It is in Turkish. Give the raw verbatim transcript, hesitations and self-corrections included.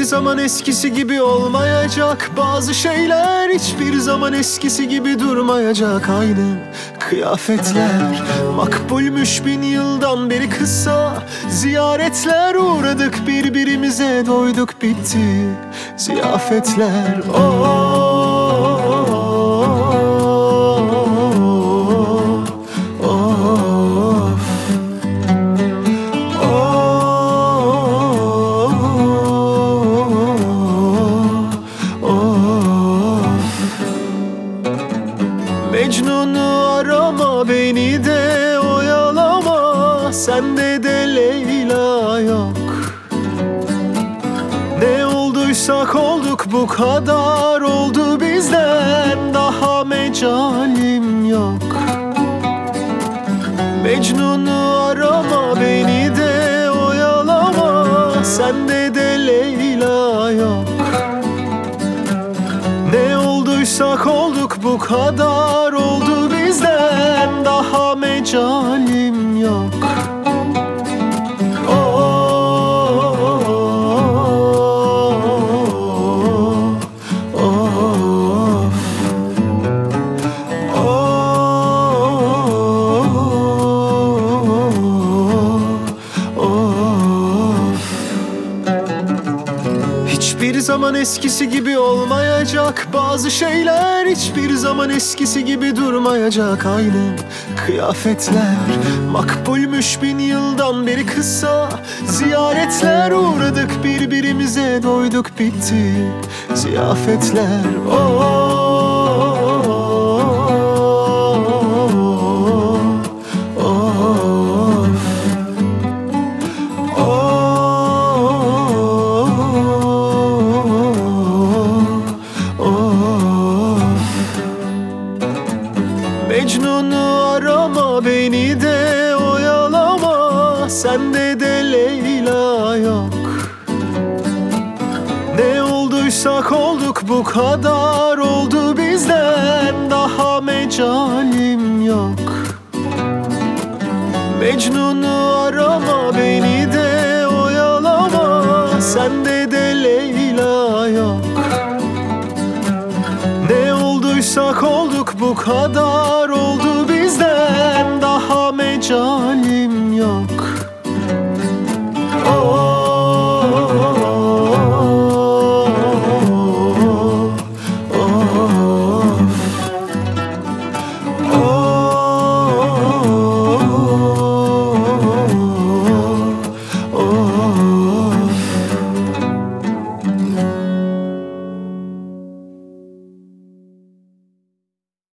zaman eskisi gibi olmayacak. Bazı şeyler hiçbir zaman eskisi gibi durmayacak. Aynı kıyafetler makbulmüş bin yıldan beri kısa. Ziyaretler uğradık, birbirimize doyduk, bitti ziyafetler. Oh, Mecnun'u arama, beni de oyalama, sende de Leyla yok. Ne olduysak olduk, bu kadar oldu bizden, daha mecalim yok. Mecnun'u arama, beni de oyalama, sende de Leyla yok. Ne olduysak olduk, bu kadar oldu bizden, daha mecalim yok. Hiçbir zaman eskisi gibi olmayacak. Bazı şeyler hiçbir zaman eskisi gibi durmayacak. Aynı kıyafetler makbulmuş bin yıldan beri kısa. Ziyaretler uğradık, birbirimize doyduk, bitti ziyafetler. Oh, Mecnun'u arama, beni de oyalama, sende de Leyla yok. Ne olduysak olduk, bu kadar oldu bizden, daha mecalim yok. Mecnun'u arama, beni de oyalama, sende de Leyla yok. Ne olduysak olduk, bu kadar oldu